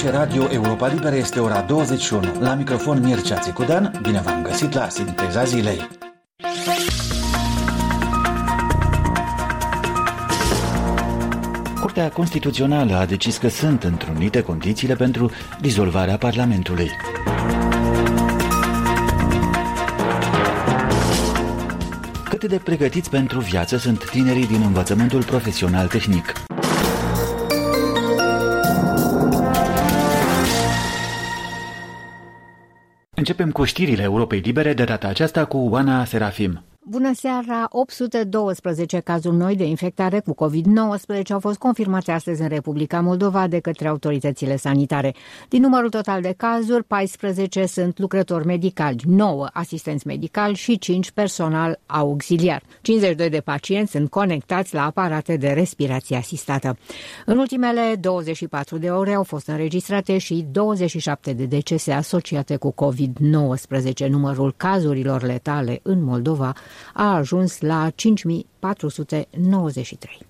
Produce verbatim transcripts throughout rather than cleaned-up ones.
Aici Radio Europa Liberă, este ora douăzeci și unu. La microfon Mircea Țicudan, bine v-am găsit la Sinteza Zilei. Curtea Constituțională a decis că sunt întrunite condițiile pentru dizolvarea Parlamentului. Cât de pregătiți pentru viață sunt tinerii din învățământul profesional tehnic? Începem cu știrile Europei Libere, de data aceasta cu Oana Serafim. Bună seara! opt sute douăsprezece cazuri noi de infectare cu covid nouăsprezece au fost confirmate astăzi în Republica Moldova de către autoritățile sanitare. Din numărul total de cazuri, paisprezece sunt lucrători medicali, nouă asistenți medicali și cinci personal auxiliar. cincizeci și doi de pacienți sunt conectați la aparate de respirație asistată. În ultimele douăzeci și patru de ore au fost înregistrate și douăzeci și șapte de decese asociate cu covid nouăsprezece. Numărul cazurilor letale în Moldova a ajuns la cinci mii patru sute nouăzeci și trei.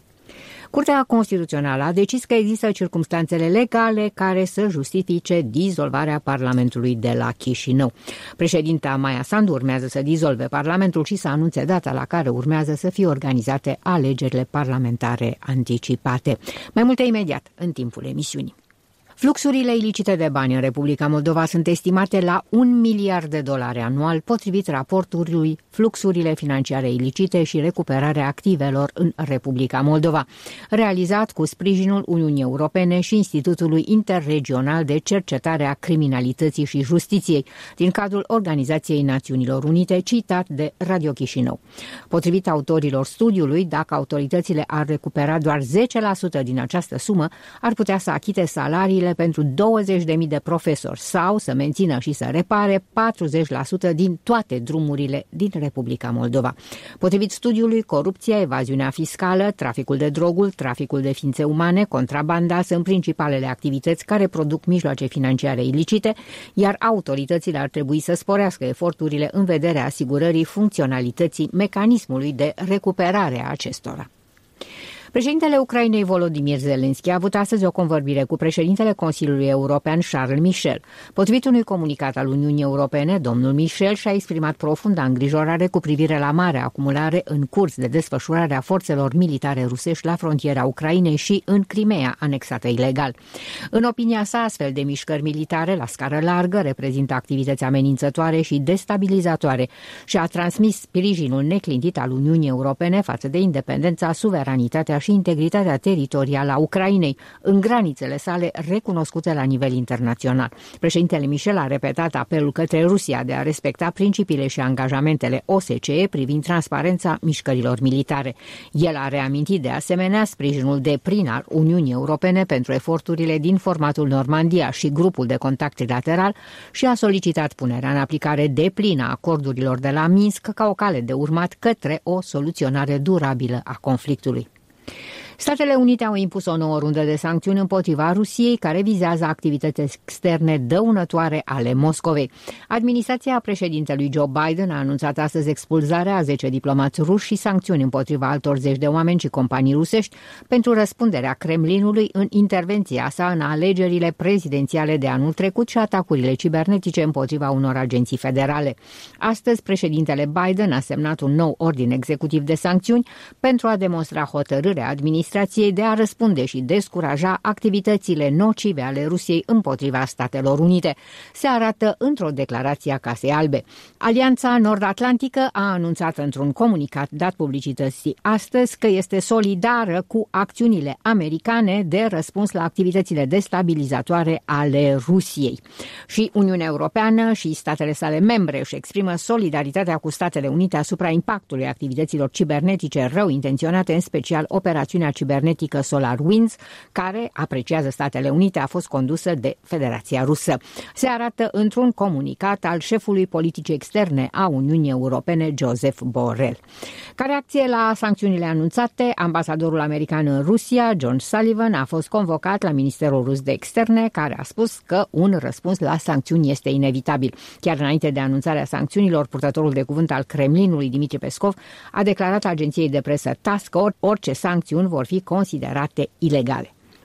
Curtea Constituțională a decis că există circumstanțele legale care să justifice dizolvarea Parlamentului de la Chișinău. Președinta Maia Sandu urmează să dizolve Parlamentul și să anunțe data la care urmează să fie organizate alegerile parlamentare anticipate. Mai multe imediat în timpul emisiunii. Fluxurile ilicite de bani în Republica Moldova sunt estimate la un miliard de dolari anual, potrivit raportului Fluxurile financiare ilicite și recuperarea activelor în Republica Moldova, realizat cu sprijinul Uniunii Europene și Institutului Interregional de Cercetare a Criminalității și Justiției, din cadrul Organizației Națiunilor Unite, citat de Radio Chișinău. Potrivit autorilor studiului, dacă autoritățile ar recupera doar zece la sută din această sumă, ar putea să achite salariile pentru douăzeci de mii de profesori sau să mențină și să repare patruzeci la sută din toate drumurile din Republica Moldova. Potrivit studiului, corupția, evaziunea fiscală, traficul de droguri, traficul de ființe umane, contrabanda sunt principalele activități care produc mijloace financiare ilicite, iar autoritățile ar trebui să sporească eforturile în vederea asigurării funcționalității mecanismului de recuperare a acestora. Președintele Ucrainei Volodymyr Zelensky a avut astăzi o convorbire cu președintele Consiliului European Charles Michel. Potrivit unui comunicat al Uniunii Europene, domnul Michel și-a exprimat profunda îngrijorare cu privire la marea acumulare în curs de desfășurare a forțelor militare rusești la frontiera Ucrainei și în Crimea, anexată ilegal. În opinia sa, astfel de mișcări militare la scară largă reprezintă activități amenințătoare și destabilizatoare și a transmis sprijinul neclintit al Uniunii Europene față de independența, suveranitatea și integritatea teritorială a Ucrainei, în granițele sale recunoscute la nivel internațional. Președintele Michel a repetat apelul către Rusia de a respecta principiile și angajamentele O S C E privind transparența mișcărilor militare. El a reamintit de asemenea sprijinul deplin al Uniunii Europene pentru eforturile din formatul Normandia și grupul de contact trilateral și a solicitat punerea în aplicare deplină a acordurilor de la Minsk ca o cale de urmat către o soluționare durabilă a conflictului. Statele Unite au impus o nouă rundă de sancțiuni împotriva Rusiei, care vizează activități externe dăunătoare ale Moscovei. Administrația președintelui Joe Biden a anunțat astăzi expulzarea a zece diplomați ruși și sancțiuni împotriva altor zeci de oameni și companii rusești pentru răspunderea Kremlinului în intervenția sa în alegerile prezidențiale de anul trecut și atacurile cibernetice împotriva unor agenții federale. Astăzi, președintele Biden a semnat un nou ordin executiv de sancțiuni pentru a demonstra hotărârea administrației de a răspunde și descuraja activitățile nocive ale Rusiei împotriva Statelor Unite. Se arată într-o declarație a Casei Albe. Alianța Nord-Atlantică a anunțat într-un comunicat dat publicității astăzi că este solidară cu acțiunile americane de răspuns la activitățile destabilizatoare ale Rusiei. Și Uniunea Europeană și statele sale membre își exprimă solidaritatea cu Statele Unite asupra impactului activităților cibernetice rău intenționate, în special operațiunea cibernetică SolarWinds, care, apreciază Statele Unite, a fost condusă de Federația Rusă. Se arată într-un comunicat al șefului politicii externe a Uniunii Europene, Joseph Borrell. Ca reacție la sancțiunile anunțate, ambasadorul american în Rusia, John Sullivan, a fost convocat la Ministerul Rus de Externe, care a spus că un răspuns la sancțiuni este inevitabil. Chiar înainte de anunțarea sancțiunilor, purtătorul de cuvânt al Kremlinului, Dmitri Peskov, a declarat agenției de presă TASS că orice sancțiuni vor fi considerate ilegale.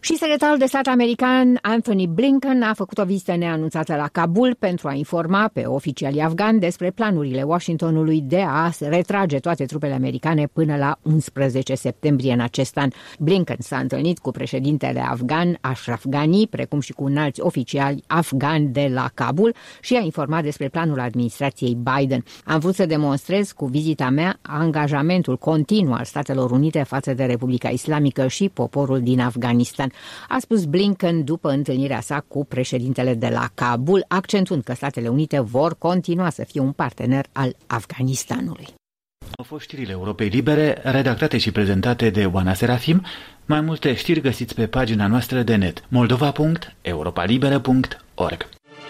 Și secretarul de stat american Anthony Blinken a făcut o vizită neanunțată la Kabul pentru a informa pe oficialii afgani despre planurile Washingtonului de a retrage toate trupele americane până la unsprezece septembrie în acest an. Blinken s-a întâlnit cu președintele afgan Ashraf Ghani, precum și cu înalți oficiali afgani de la Kabul și a informat despre planul administrației Biden. Am vrut să demonstrez cu vizita mea angajamentul continuu al Statelor Unite față de Republica Islamică și poporul din Afganistan, a spus Blinken după întâlnirea sa cu președintele de la Kabul, accentuând că Statele Unite vor continua să fie un partener al Afganistanului. Au fost știrile Europei Libere, redactate și prezentate de Oana Serafim. Mai multe știri găsiți pe pagina noastră de net moldova punct europa liberă punct org.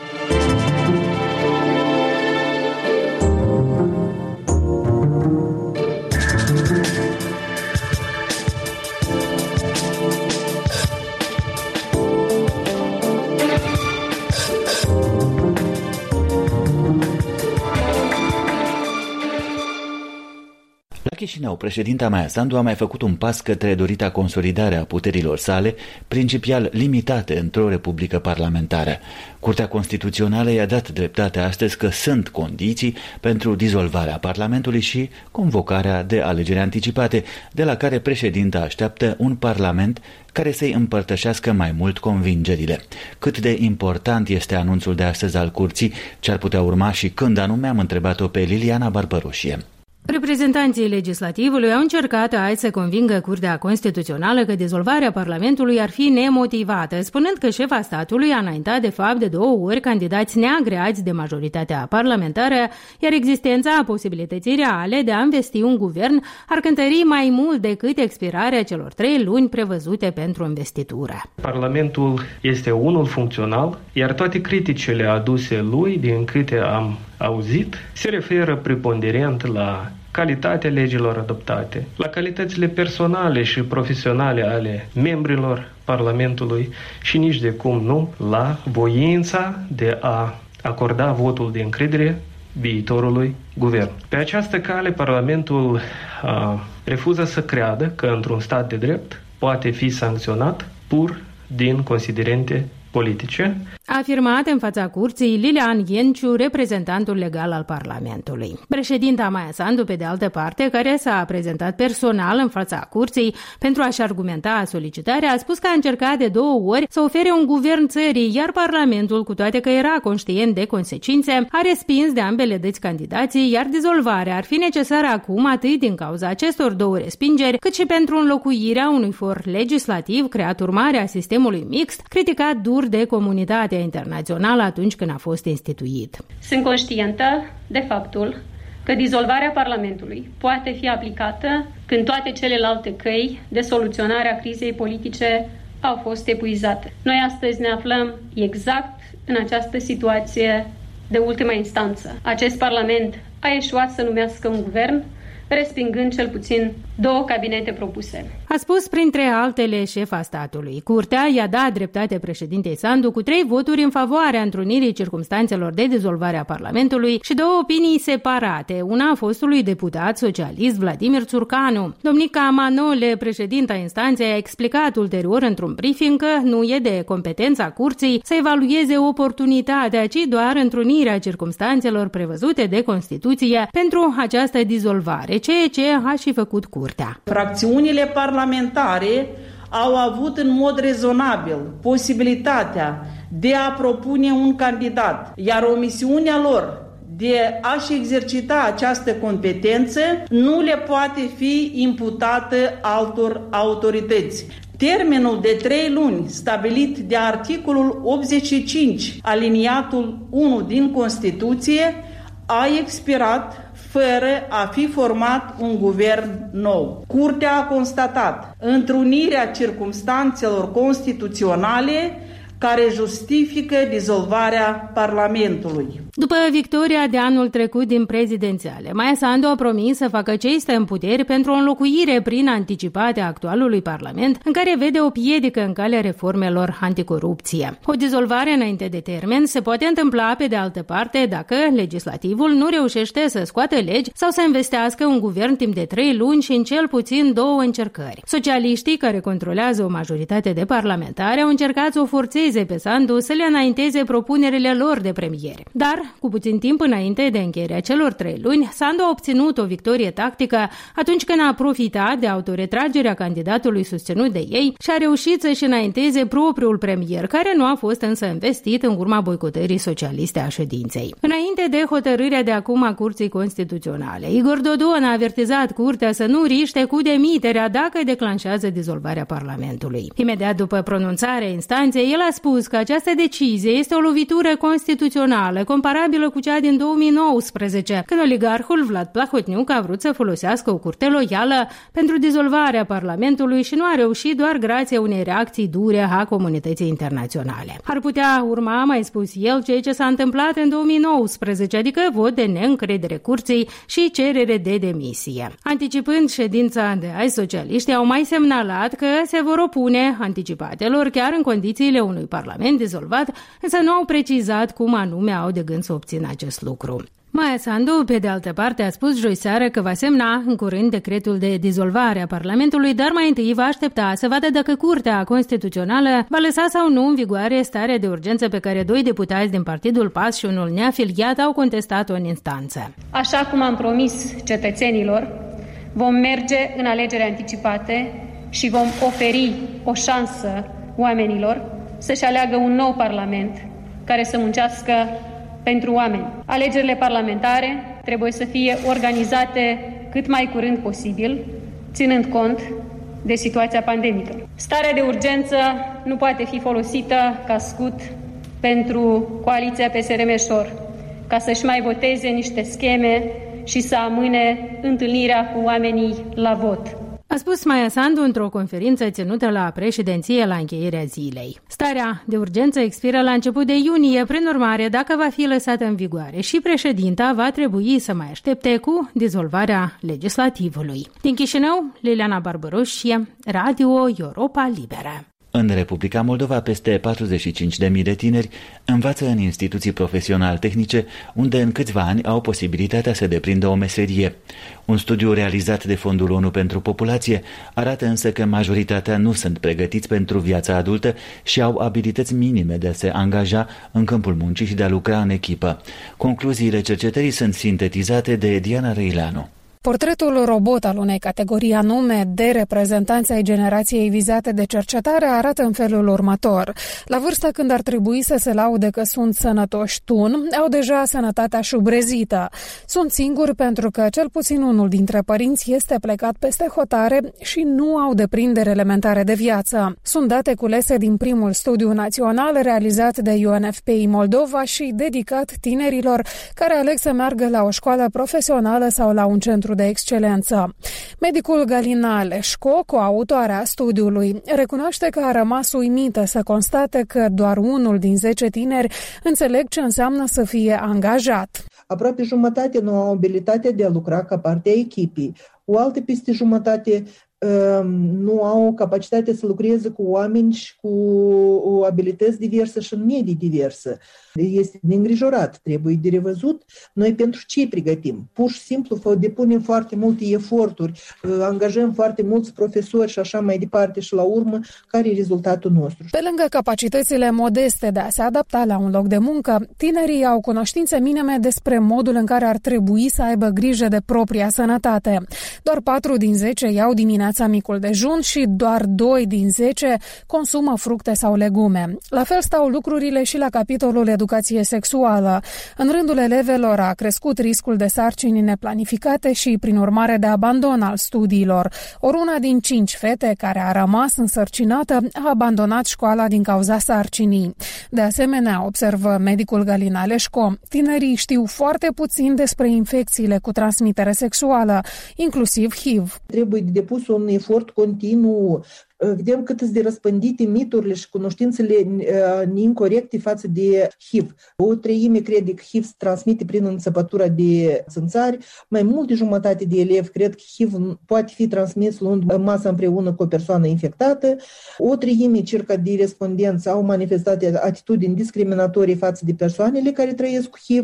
La Chișinău, președinta Maia Sandu a mai făcut un pas către dorita consolidare a puterilor sale, principial limitate într-o republică parlamentară. Curtea Constituțională i-a dat dreptate astăzi că sunt condiții pentru dizolvarea Parlamentului și convocarea de alegeri anticipate, de la care președinta așteaptă un parlament care să-i împărtășească mai mult convingerile. Cât de important este anunțul de astăzi al Curții, ce ar putea urma și când anume, am întrebat-o pe Liliana Barbaroșie. Reprezentanții legislativului au încercat azi să convingă Curtea Constituțională că dizolvarea Parlamentului ar fi nemotivată, spunând că șefa statului a înaintat de fapt de două ori candidați neagreați de majoritatea parlamentară, iar existența posibilității reale de a învesti un guvern ar cântări mai mult decât expirarea celor trei luni prevăzute pentru investitură. Parlamentul este unul funcțional, iar toate criticile aduse lui, din câte am auzit, se referă preponderent la calitatea legilor adoptate, la calitățile personale și profesionale ale membrilor Parlamentului și nici de cum nu la voința de a acorda votul de încredere viitorului guvern. Pe această cale, Parlamentul a, refuză să creadă că într-un stat de drept poate fi sancționat pur din considerente politice. A afirmat în fața curții Lilian Ienciu, reprezentantul legal al Parlamentului. Președinta Maia Sandu, pe de altă parte, care s-a prezentat personal în fața curții pentru a-și argumenta solicitarea, a spus că a încercat de două ori să ofere un guvern țării, iar Parlamentul, cu toate că era conștient de consecințe, a respins de ambele dăți candidații, iar dizolvarea ar fi necesară acum atât din cauza acestor două respingeri, cât și pentru înlocuirea unui for legislativ creat urmare a sistemului mixt, criticat dur de comunitatea internațională atunci când a fost instituit. Sunt conștientă de faptul că dizolvarea Parlamentului poate fi aplicată când toate celelalte căi de soluționare a crizei politice au fost epuizate. Noi astăzi ne aflăm exact în această situație de ultima instanță. Acest Parlament a eșuat să numească un guvern, respingând cel puțin două cabinete propuse. A spus printre altele șefa statului. Curtea i-a dat dreptate președintei Sandu cu trei voturi în favoarea întrunirii circumstanțelor de dizolvare a Parlamentului și două opinii separate, una a fostului deputat socialist Vladimir Țurcanu. Domnica Manole, președinta instanței, a explicat ulterior într-un briefing că nu e de competența curții să evalueze oportunitatea, ci doar întrunirea circumstanțelor prevăzute de Constituție pentru această dizolvare, ceea ce a și făcut curtea. Fracțiunile parlamentare au avut în mod rezonabil posibilitatea de a propune un candidat, iar omisiunea lor de a-și exercita această competență nu le poate fi imputată altor autorități. Termenul de trei luni stabilit de articolul optzeci și cinci aliniatul unu din Constituție a expirat fără a fi format un guvern nou. Curtea a constatat întrunirea circumstanțelor constituționale care justifică dizolvarea Parlamentului. După victoria de anul trecut din prezidențiale, Maia Sandu a promis să facă ce este în puteri pentru o înlocuire prin anticipate a actualului Parlament, în care vede o piedică în calea reformelor anticorupție. O dizolvare înainte de termen se poate întâmpla, pe de altă parte, dacă legislativul nu reușește să scoată legi sau să investească un guvern timp de trei luni și în cel puțin două încercări. Socialiștii, care controlează o majoritate de parlamentari, au încercat să o forțeze pe Sandu să le înainteze propunerile lor de premier. Dar, cu puțin timp înainte de încheierea celor trei luni, Sandu a obținut o victorie tactică atunci când a profitat de autoretragerea candidatului susținut de ei și a reușit să-și înainteze propriul premier, care nu a fost însă investit în urma boicotării socialiste a ședinței. Înainte de hotărârea de acum a Curții Constituționale, Igor Dodon a avertizat Curtea să nu riște cu demiterea dacă declanșează dizolvarea Parlamentului. Imediat după pronunțarea instanței, el a spus că această decizie este o lovitură constituțională comparabilă cu cea din două mii nouăsprezece, când oligarhul Vlad Plahotniuc a vrut să folosească o curte loială pentru dizolvarea Parlamentului și nu a reușit doar grație unei reacții dure a comunității internaționale. Ar putea urma, mai spus el, ceea ce s-a întâmplat în două mii nouăsprezece, adică vot de neîncredere Curții și cerere de demisie. Anticipând ședința de azi, socialiștii au mai semnalat că se vor opune anticipatelor chiar în condițiile unui Parlament dizolvat, însă nu au precizat cum anume au de gând să obțină acest lucru. Maia Sandu, pe de altă parte, a spus joi seară că va semna în curând decretul de dizolvare a Parlamentului, dar mai întâi va aștepta să vadă dacă Curtea Constituțională va lăsa sau nu în vigoare starea de urgență pe care doi deputați din Partidul P A S și unul neafiliat au contestat-o în instanță. Așa cum am promis cetățenilor, vom merge în alegeri anticipate și vom oferi o șansă oamenilor să-și aleagă un nou Parlament care să muncească pentru oameni. Alegerile parlamentare trebuie să fie organizate cât mai curând posibil, ținând cont de situația pandemică. Starea de urgență nu poate fi folosită ca scut pentru coaliția P S R M-Șor, ca să-și mai voteze niște scheme și să amâne întâlnirea cu oamenii la vot. A spus Maia Sandu într-o conferință ținută la președinție la încheierea zilei. Starea de urgență expiră la început de iunie, prin urmare, dacă va fi lăsată în vigoare și președinta va trebui să mai aștepte cu dizolvarea legislativului. Din Chișinău, Liliana Barbăroșie, Radio Europa Liberă. În Republica Moldova, peste patruzeci și cinci de mii de tineri învață în instituții profesional-tehnice, unde în câțiva ani au posibilitatea să deprindă o meserie. Un studiu realizat de Fondul ONU pentru Populație arată însă că majoritatea nu sunt pregătiți pentru viața adultă și au abilități minime de a se angaja în câmpul muncii și de a lucra în echipă. Concluziile cercetării sunt sintetizate de Diana Răileanu. Portretul robot al unei categorii anume de reprezentanți ai generației vizate de cercetare arată în felul următor. La vârsta când ar trebui să se laude că sunt sănătoși tun, au deja sănătatea șubrezită. Sunt singuri pentru că cel puțin unul dintre părinți este plecat peste hotare și nu au deprindere elementare de viață. Sunt date culese din primul studiu național realizat de U N F P I Moldova și dedicat tinerilor care aleg să meargă la o școală profesională sau la un centru de excelență. Medicul Galina Leșco, coautoarea studiului, recunoaște că a rămas uimită să constate că doar unul din zece tineri înțeleg ce înseamnă să fie angajat. Aproape jumătate nu au abilitatea de a lucra ca parte a echipei. O altă peste jumătate nu au capacitatea să lucreze cu oameni și cu abilități diverse și în medii diverse. Este de îngrijorat, trebuie de revăzut noi pentru ce pregătim. Pur și simplu depunem foarte multe eforturi, angajăm foarte mulți profesori și așa mai departe și la urmă, care e rezultatul nostru? Pe lângă capacitățile modeste de a se adapta la un loc de muncă, tinerii au cunoștințe minime despre modul în care ar trebui să aibă grijă de propria sănătate. Doar patru din zece iau dimineața micul dejun și doar doi din zece consumă fructe sau legume. La fel stau lucrurile și la capitolul educație sexuală. În rândul elevelor a crescut riscul de sarcini neplanificate și, prin urmare, de abandon al studiilor. Ori una din cinci fete care a rămas însărcinată a abandonat școala din cauza sarcinii. De asemenea, observă medicul Galina Leșco, tinerii știu foarte puțin despre infecțiile cu transmitere sexuală, inclusiv H I V. Trebuie depus un efort continuu vedem cât sunt de răspândite miturile și cunoștințele incorecte față de H I V. O treime crede că H I V se transmite prin înțepătura de țânțari, mai mult de jumătate de elevi cred că H I V poate fi transmis luând masă împreună cu o persoană infectată, o treime circa de respondenți au manifestat atitudini discriminatorii față de persoanele care trăiesc cu H I V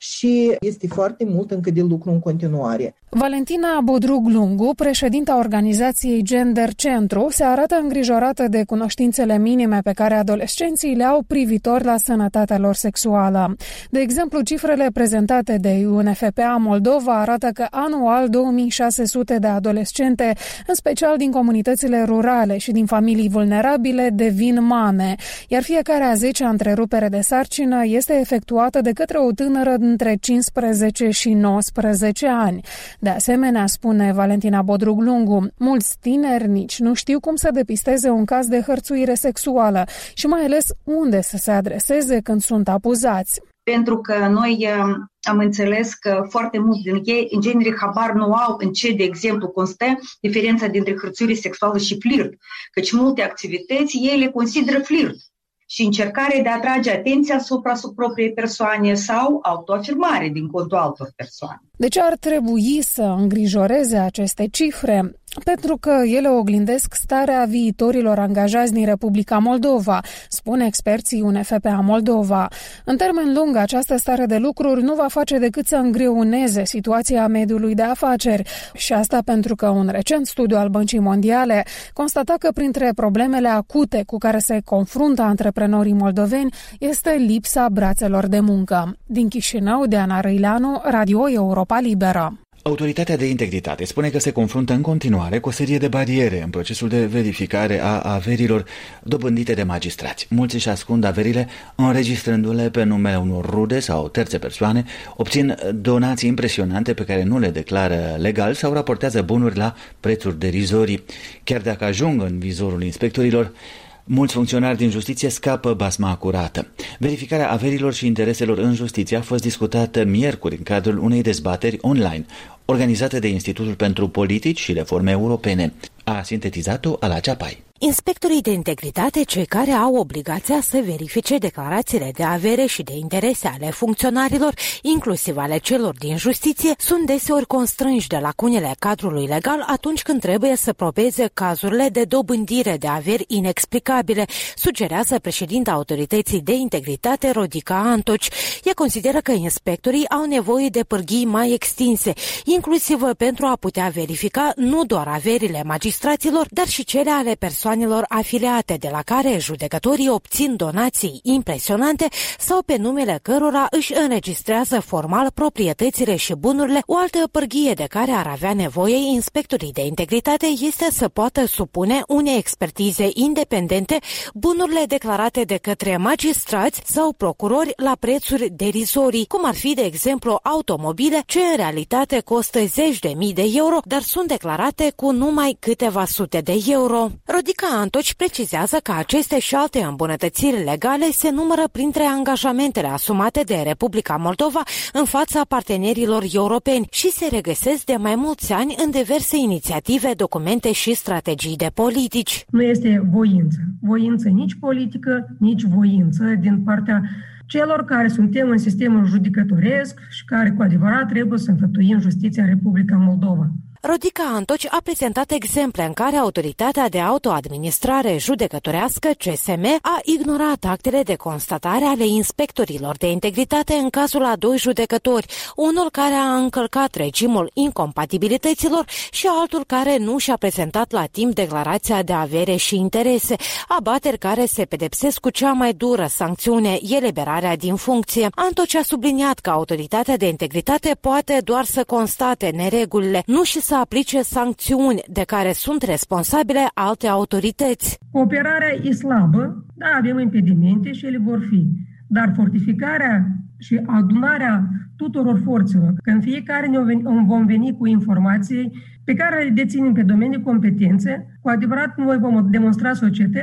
și este foarte mult încă de lucru în continuare. Valentina Bodrug-Lungu, președinta organizației Gender Centru, se arată îngrijorată de cunoștințele minime pe care adolescenții le au privitor la sănătatea lor sexuală. De exemplu, cifrele prezentate de U N F P A Moldova arată că anual două mii șase sute de adolescente, în special din comunitățile rurale și din familii vulnerabile, devin mame, iar fiecare a zecea întrerupere de sarcină este efectuată de către o tânără între cincisprezece și nouăsprezece ani. De asemenea, spune Valentina Bodrug-Lungu, mulți tineri nici nu știu cum să depisteze un caz de hărțuire sexuală și mai ales unde să se adreseze când sunt abuzați. Pentru că noi am înțeles că foarte mulți din ei, în genere, habar nu au în ce, de exemplu, constă diferența dintre hărțuire sexuală și flirt, căci multe activități ei le consideră flirt și încercare de a atrage atenția asupra sub propriei persoane sau autoafirmare din contul altor persoane. De ce ar trebui să îngrijoreze aceste cifre? Pentru că ele oglindesc starea viitorilor angajați din Republica Moldova, spune experții U N F P A Moldova. În termen lung, această stare de lucruri nu va face decât să îngreuneze situația mediului de afaceri. Și asta pentru că un recent studiu al Băncii Mondiale constata că printre problemele acute cu care se confruntă antreprenorii moldoveni este lipsa brațelor de muncă. Din Chișinău, Diana Răileanu, Radio Europa Liberă. Autoritatea de integritate spune că se confruntă în continuare cu o serie de bariere în procesul de verificare a averilor dobândite de magistrați. Mulți își ascund averile înregistrându-le pe numele unor rude sau terțe persoane, obțin donații impresionante pe care nu le declară legal sau raportează bunuri la prețuri derizorii. Chiar dacă ajung în vizorul inspectorilor, mulți funcționari din justiție scapă basma curată. Verificarea averilor și intereselor în justiție a fost discutată miercuri în cadrul unei dezbateri online, organizate de Institutul pentru Politici și Reforme Europene. A sintetizat-o Ala Ceapai. Inspectorii de integritate, cei care au obligația să verifice declarațiile de avere și de interese ale funcționarilor, inclusiv ale celor din justiție, sunt deseori constrânși de lacunele cadrului legal atunci când trebuie să probeze cazurile de dobândire de averi inexplicabile, sugerează președinta Autorității de Integritate, Rodica Antoci. Ea consideră că inspectorii au nevoie de pârghii mai extinse, inclusiv pentru a putea verifica nu doar averile magistraților, dar și cele ale persoanelor afiliate, de la care judecătorii obțin donații impresionante sau pe numele cărora își înregistrează formal proprietățile și bunurile. O altă pârghie de care ar avea nevoie inspectorii de integritate este să poată supune unei expertize independente bunurile declarate de către magistrați sau procurori la prețuri derizorii, cum ar fi, de exemplu, automobile ce în realitate costă zeci de mii de euro, dar sunt declarate cu numai câteva sute de euro. Rodica Antoci precizează că aceste și alte îmbunătățiri legale se numără printre angajamentele asumate de Republica Moldova în fața partenerilor europeni și se regăsesc de mai mulți ani în diverse inițiative, documente și strategii de politici. Nu este voință. Voință nici politică, nici voință din partea celor care suntem în sistemul judecătoresc și care cu adevărat trebuie să înfăptuim justiția în Republica Moldova. Rodica Antoci a prezentat exemple în care Autoritatea de Autoadministrare Judecătorească, C S M, a ignorat actele de constatare ale inspectorilor de integritate în cazul a doi judecători, unul care a încălcat regimul incompatibilităților și altul care nu și-a prezentat la timp declarația de avere și interese, abateri care se pedepsesc cu cea mai dură sancțiune, eliberarea din funcție. Antoci a subliniat că Autoritatea de Integritate poate doar să constate neregulile, nu și să aplice sancțiuni de care sunt responsabile alte autorități. Cooperarea e slabă, da, avem impedimente și ele vor fi, dar fortificarea și adunarea tuturor forțelor, că în fiecare ne vom veni cu informații pe care le deținem pe domenii competențe, cu adevărat noi vom demonstra societății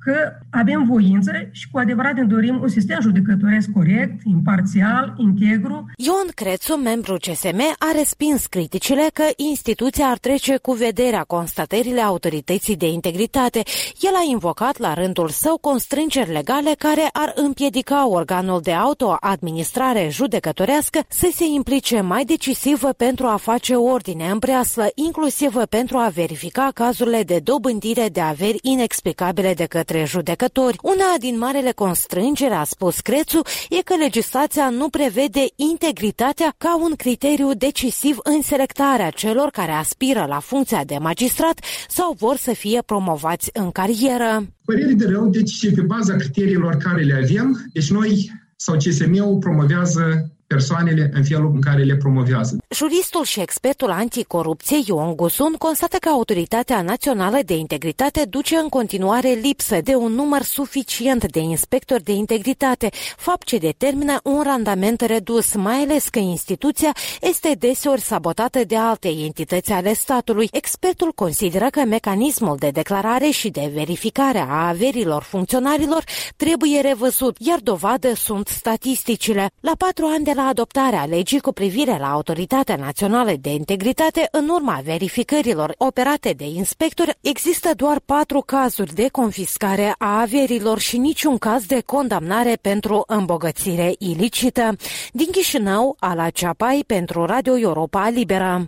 că avem voință și cu adevărat ne dorim un sistem judecătoresc corect, imparțial, integru. Ion Crețu, membru C S M, a respins criticile că instituția ar trece cu vederea constatările Autorității de Integritate. El a invocat la rândul său constrângeri legale care ar împiedica organul de autoadministrare judecătorească să se implice mai decisiv pentru a face ordine în breaslă, inclusiv pentru a verifica cazurile de dobândire de averi inexplicabile de către judecători. Una din marele constrângeri, a spus Crețu, e că legislația nu prevede integritatea ca un criteriu decisiv în selectarea celor care aspiră la funcția de magistrat sau vor să fie promovați în carieră. Părere de rău, deci pe baza criteriilor care le avem, deci noi sau C S M-ul promovează persoanele în felul în care le promovează. Juristul și expertul anticorupție Ion Gusun constată că Autoritatea Națională de Integritate duce în continuare lipsă de un număr suficient de inspectori de integritate, fapt ce determină un randament redus, mai ales că instituția este deseori sabotată de alte entități ale statului. Expertul consideră că mecanismul de declarare și de verificare a averilor funcționarilor trebuie revăzut, iar dovadă sunt statisticile. La patru ani de la adoptarea legii cu privire la Autoritatea Națională de Integritate, în urma verificărilor operate de inspectori, există doar patru cazuri de confiscare a averilor și niciun caz de condamnare pentru îmbogățire ilicită. Din Chișinău, Ala Ceapai pentru Radio Europa Liberă.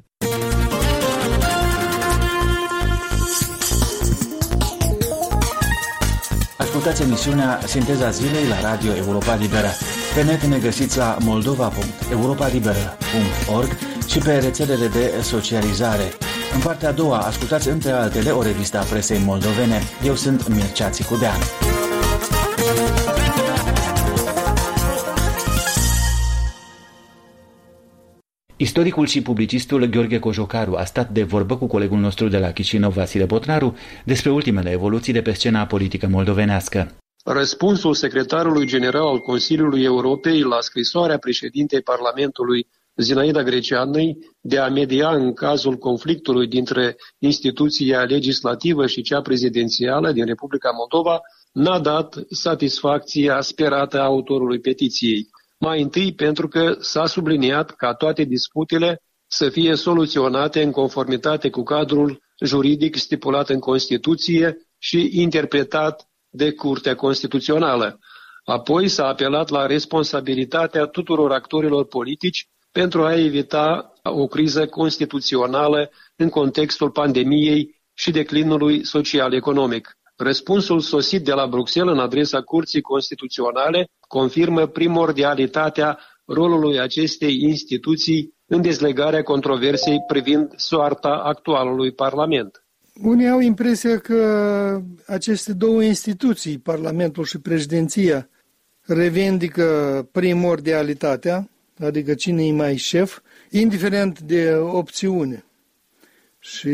Ascultați emisiunea Sinteza Zilei la Radio Europa Liberă. Pe net ne găsiți la moldova punct europa liberă punct org și pe rețelele de socializare. În partea a doua, ascultați între altele o revistă a presei moldovene. Eu sunt Mircea Țicudean. Istoricul și publicistul Gheorghe Cojocaru a stat de vorbă cu colegul nostru de la Chișinău, Vasile Botnaru, despre ultimele evoluții de pe scena politică moldovenească. Răspunsul secretarului general al Consiliului Europei la scrisoarea președintei Parlamentului Zinaida Greceanei de a media în cazul conflictului dintre instituția legislativă și cea prezidențială din Republica Moldova n-a dat satisfacția sperată a autorului petiției. Mai întâi pentru că s-a subliniat ca toate disputele să fie soluționate în conformitate cu cadrul juridic stipulat în Constituție și interpretat de Curtea Constituțională. Apoi s-a apelat la responsabilitatea tuturor actorilor politici pentru a evita o criză constituțională în contextul pandemiei și declinului social-economic. Răspunsul sosit de la Bruxelles în adresa Curții Constituționale confirmă primordialitatea rolului acestei instituții în dezlegarea controversei privind soarta actualului Parlament. Unii au impresia că aceste două instituții, Parlamentul și Președinția, revendică primordialitatea, adică cine e mai șef, indiferent de opțiune. Și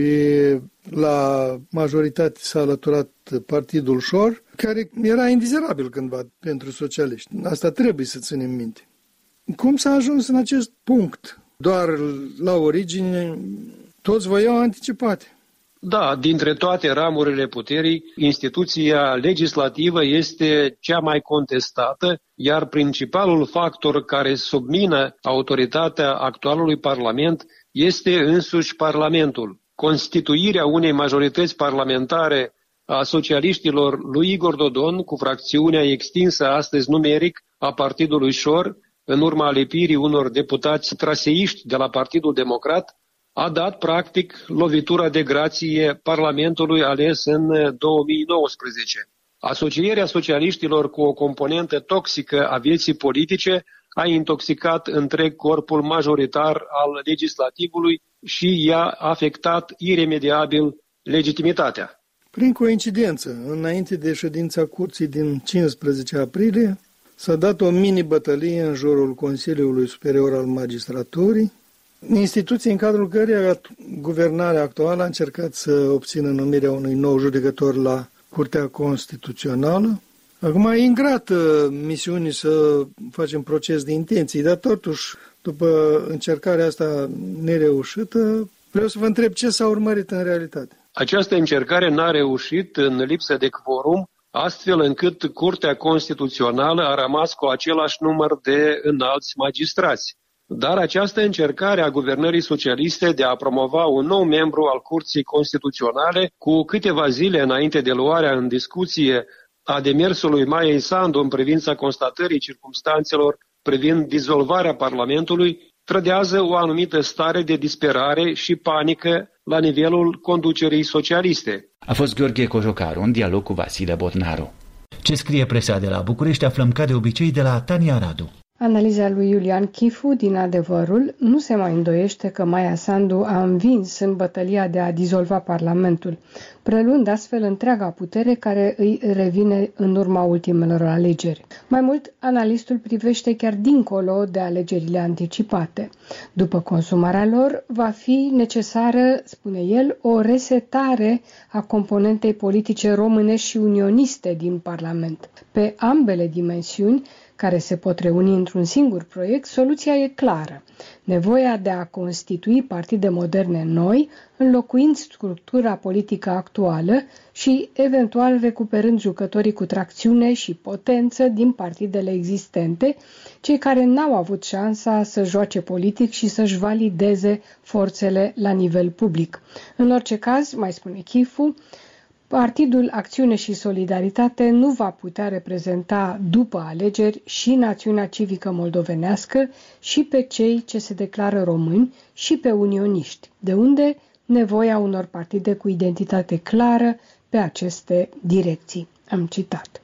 la majoritate s-a alăturat Partidul Șor, care era indizerabil cândva pentru socialiști. Asta trebuie să ținem minte. Cum s-a ajuns în acest punct? Doar la origine toți voiau anticipate. Da, dintre toate ramurile puterii, instituția legislativă este cea mai contestată, iar principalul factor care submină autoritatea actualului Parlament este însuși Parlamentul. Constituirea unei majorități parlamentare a socialiștilor lui Igor Dodon, cu fracțiunea extinsă astăzi numeric a Partidului Șor, în urma alipirii unor deputați traseiști de la Partidul Democrat, a dat practic lovitura de grație Parlamentului ales în două mii nouăsprezece. Asocierea socialiștilor cu o componentă toxică a vieții politice a intoxicat întreg corpul majoritar al legislativului și i-a afectat iremediabil legitimitatea. Prin coincidență, înainte de ședința curții din cincisprezece aprilie, s-a dat o mini-bătălie în jurul Consiliului Superior al Magistraturii, instituție în cadrul căreia guvernarea actuală a încercat să obțină numirea unui nou judecător la Curtea Constituțională. Acum e ingrată misiunii să facem proces de intenții, dar totuși, după încercarea asta nereușită, vreau să vă întreb ce s-a urmărit în realitate. Această încercare n-a reușit în lipsă de quorum astfel încât Curtea Constituțională a rămas cu același număr de înalți magistrați. Dar această încercare a guvernării socialiste de a promova un nou membru al Curții Constituționale cu câteva zile înainte de luarea în discuție a demersului Maiei Sandu în privința constatării circumstanțelor privind dizolvarea Parlamentului trădează o anumită stare de disperare și panică la nivelul conducerii socialiste. A fost Gheorghe Cojocaru în dialog cu Vasile Botnaru. Ce scrie presa de la București aflăm ca de obicei de la Tania Radu. Analiza lui Iulian Chifu din Adevărul nu se mai îndoiește că Maia Sandu a învins în bătălia de a dizolva Parlamentul, preluând astfel întreaga putere care îi revine în urma ultimelor alegeri. Mai mult, analistul privește chiar dincolo de alegerile anticipate. După consumarea lor, va fi necesară, spune el, o resetare a componentei politice românești și unioniste din Parlament. Pe ambele dimensiuni, care se pot reuni într-un singur proiect, soluția e clară. Nevoia de a constitui partide moderne noi, înlocuind structura politică actuală și, eventual, recuperând jucătorii cu tracțiune și potență din partidele existente, cei care n-au avut șansa să joace politic și să-și valideze forțele la nivel public. În orice caz, mai spune Chifu, Partidul Acțiune și Solidaritate nu va putea reprezenta după alegeri și națiunea civică moldovenească și pe cei ce se declară români și pe unioniști, de unde nevoia unor partide cu identitate clară pe aceste direcții. Am citat.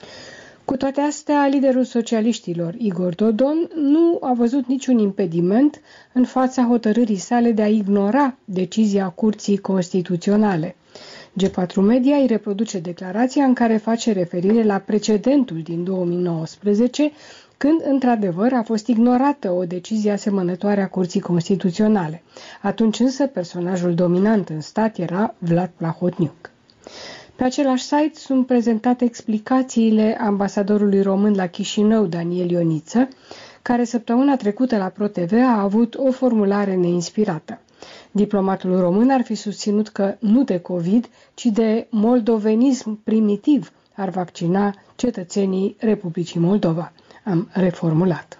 Cu toate astea, liderul socialiștilor, Igor Dodon, nu a văzut niciun impediment în fața hotărârii sale de a ignora decizia Curții Constituționale. G patru Media îi reproduce declarația în care face referire la precedentul din două mii nouăsprezece, când, într-adevăr, a fost ignorată o decizie asemănătoare a Curții Constituționale. Atunci însă personajul dominant în stat era Vlad Plahotniuc. Pe același site sunt prezentate explicațiile ambasadorului român la Chișinău, Daniel Ioniță, care săptămâna trecută la ProTV a avut o formulare neinspirată. Diplomatul român ar fi susținut că nu de COVID, ci de moldovenism primitiv ar vaccina cetățenii Republicii Moldova. Am reformulat.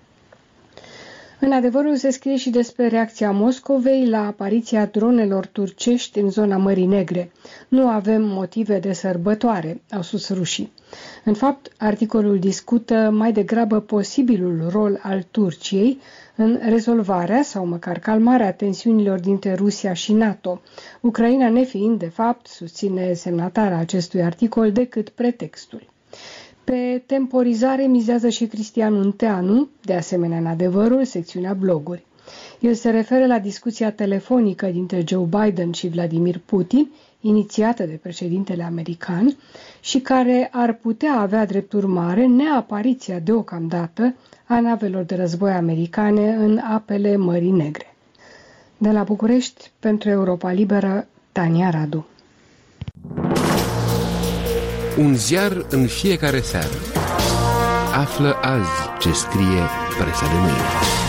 În Adevărul se scrie și despre reacția Moscovei la apariția dronelor turcești în zona Mării Negre. Nu avem motive de sărbătoare, au spus rușii. În fapt, articolul discută mai degrabă posibilul rol al Turciei în rezolvarea sau măcar calmarea tensiunilor dintre Rusia și NATO, Ucraina nefiind, de fapt, susține semnatarea acestui articol, decât pretextul. Pe temporizare mizează și Cristian Unteanu, de asemenea în Adevărul, secțiunea bloguri. El se referă la discuția telefonică dintre Joe Biden și Vladimir Putin, inițiată de președintele american și care ar putea avea drept urmare neapariția deocamdată a navelor de război americane în apele Mării Negre. De la București, pentru Europa Liberă, Tania Radu. Un ziar în fiecare seară. Află azi ce scrie presa de mâine.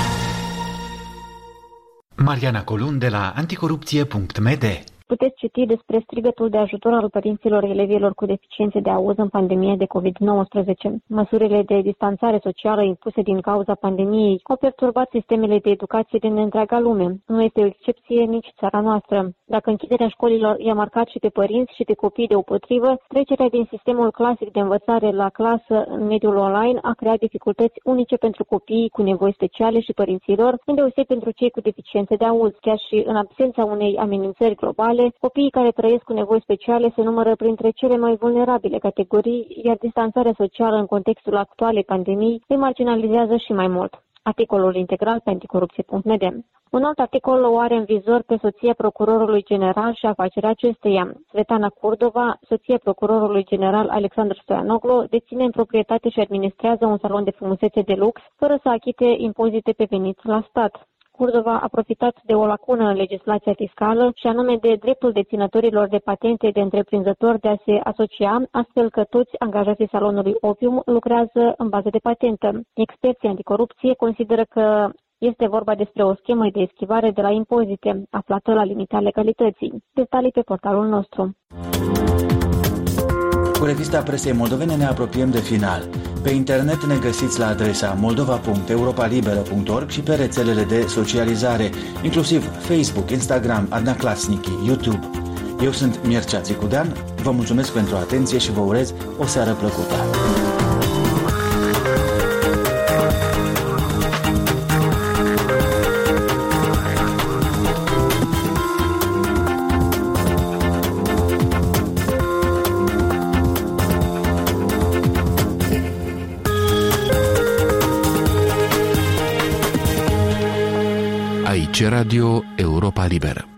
Mariana Colun de la anticorupție punct m d. Puteți citi despre strigătul de ajutor al părinților elevilor cu deficiențe de auz în pandemie de covid nouăsprezece. Măsurile de distanțare socială impuse din cauza pandemiei au perturbat sistemele de educație din întreaga lume. Nu este o excepție nici țara noastră. Dacă închiderea școlilor i-a marcat și pe părinți și pe copii deopotrivă, trecerea din sistemul clasic de învățare la clasă în mediul online a creat dificultăți unice pentru copiii cu nevoi speciale și părinților, îndeosebi pentru cei cu deficiențe de auz. Chiar și în absența unei amenințări globale, copiii care trăiesc cu nevoi speciale se numără printre cele mai vulnerabile categorii, iar distanțarea socială în contextul actualei pandemii îi marginalizează și mai mult. Articolul integral pe anticorupție punct m d. Un alt articol o are în vizor pe soția procurorului general și afacerea acesteia. Svetlana Kurdova, soția procurorului general Alexandru Stoianoglu, deține în proprietate și administrează un salon de frumusețe de lux, fără să achite impozite pe venit la stat. Kurdova a profitat de o lacună în legislația fiscală și anume de dreptul deținătorilor de patente de întreprinzători de a se asocia, astfel că toți angajații salonului Opium lucrează în bază de patentă. Experții anticorupție consideră că este vorba despre o schemă de eschivare de la impozite, aflată la limita legalității. Detalii pe portalul nostru. Cu revista presei moldovene ne apropiem de final. Pe internet ne găsiți la adresa moldova punct europa liberă punct org și pe rețelele de socializare, inclusiv Facebook, Instagram, Adnaclasnici, YouTube. Eu sunt Mircea Țicudean, vă mulțumesc pentru atenție și vă urez o seară plăcută. Aici Radio Europa Liberă.